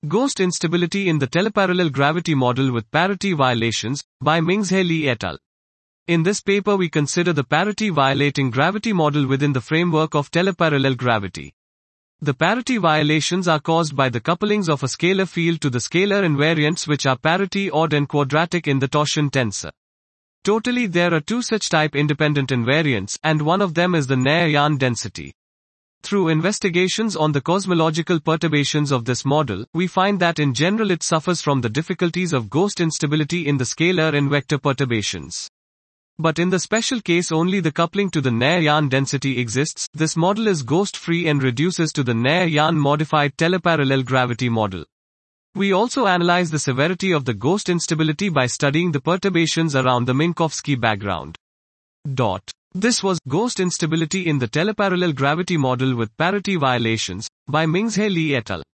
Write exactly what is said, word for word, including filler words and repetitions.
Ghost Instability in the Teleparallel Gravity Model with Parity Violations, by Mingzhe Li et al. In this paper we consider the parity-violating gravity model within the framework of teleparallel gravity. The parity violations are caused by the couplings of a scalar field to the scalar invariants which are parity odd and quadratic in the torsion tensor. Totally there are two such type independent invariants, and one of them is the Néa-Jahn density. Through investigations on the cosmological perturbations of this model, we find that in general it suffers from the difficulties of ghost instability in the scalar and vector perturbations. But in the special case only the coupling to the Néa-Jahn density exists. This model is ghost-free and reduces to the Néa-Jahn modified teleparallel gravity model. We also analyze the severity of the ghost instability by studying the perturbations around the Minkowski background. Dot. This was Ghost Instability in the Teleparallel Gravity Model with Parity Violations, by Mingzhe Li et al.